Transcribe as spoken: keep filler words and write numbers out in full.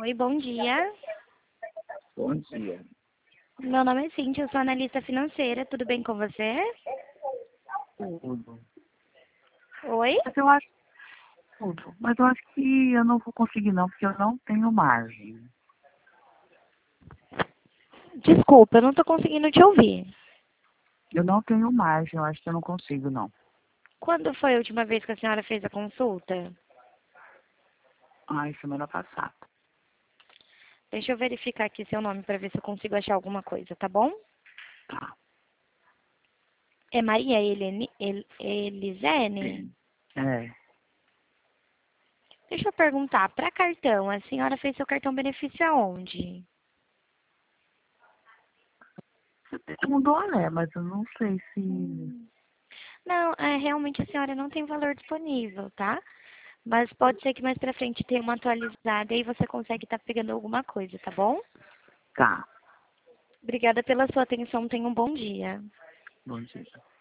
Oi, bom dia. Bom dia. Meu nome é Cíntia, eu sou analista financeira. Tudo bem com você? Tudo. Oi? Mas eu acho tudo. Mas eu acho que eu não vou conseguir não, porque eu não tenho margem. Desculpa, eu não tô conseguindo te ouvir. Eu não tenho margem, eu acho que eu não consigo não. Quando foi a última vez que a senhora fez a consulta? Ai, semana passada. Deixa eu verificar aqui seu nome para ver se eu consigo achar alguma coisa, tá bom? Tá. É Maria Helene, El, Elisene? Sim. É. Deixa eu perguntar, para cartão, a senhora fez seu cartão benefício aonde? Você tem um dólar, mas eu não sei se... Hum. Não, é, realmente a senhora não tem valor disponível, tá? Mas pode ser que mais pra frente tenha uma atualizada e você consegue estar pegando alguma coisa, tá bom? Tá. Obrigada pela sua atenção, tenha um bom dia. Bom dia.